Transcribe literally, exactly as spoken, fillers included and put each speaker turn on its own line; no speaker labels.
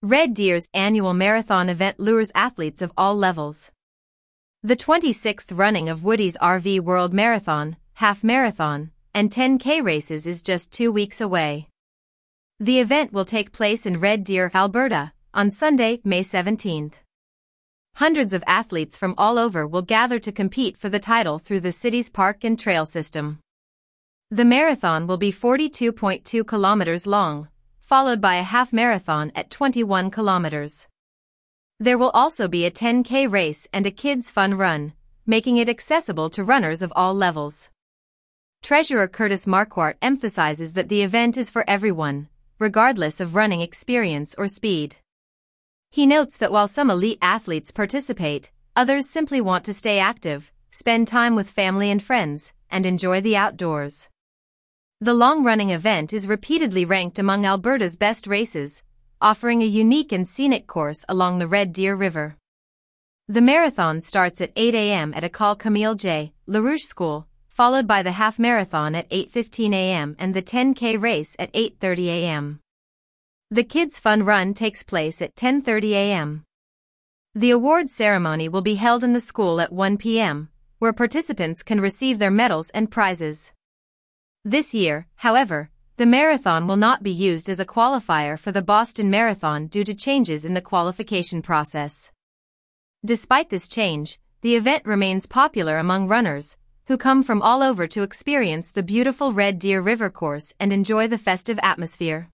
Red Deer's annual marathon event lures athletes of all levels. The twenty-sixth running of Woody's R V World Marathon, Half Marathon, and ten K races is just two weeks away. The event will take place in Red Deer, Alberta, on Sunday, May seventeenth. Hundreds of athletes from all over will gather to compete for the title through the city's park and trail system. The marathon will be forty-two point two kilometers long, followed by a half marathon at twenty-one kilometers. There will also be a ten K race and a kids' fun run, making it accessible to runners of all levels. Treasurer Curtis Marquardt emphasizes that the event is for everyone, regardless of running experience or speed. He notes that while some elite athletes participate, others simply want to stay active, spend time with family and friends, and enjoy the outdoors. The long-running event is repeatedly ranked among Alberta's best races, offering a unique and scenic course along the Red Deer River. The marathon starts at eight a m at École Camille J. Larouche School, followed by the half marathon at eight fifteen a m and the ten K race at eight thirty a m The Kids Fun Run takes place at ten thirty a m The award ceremony will be held in the school at one p m, where participants can receive their medals and prizes. This year, however, the marathon will not be used as a qualifier for the Boston Marathon due to changes in the qualification process. Despite this change, the event remains popular among runners, who come from all over to experience the beautiful Red Deer River course and enjoy the festive atmosphere.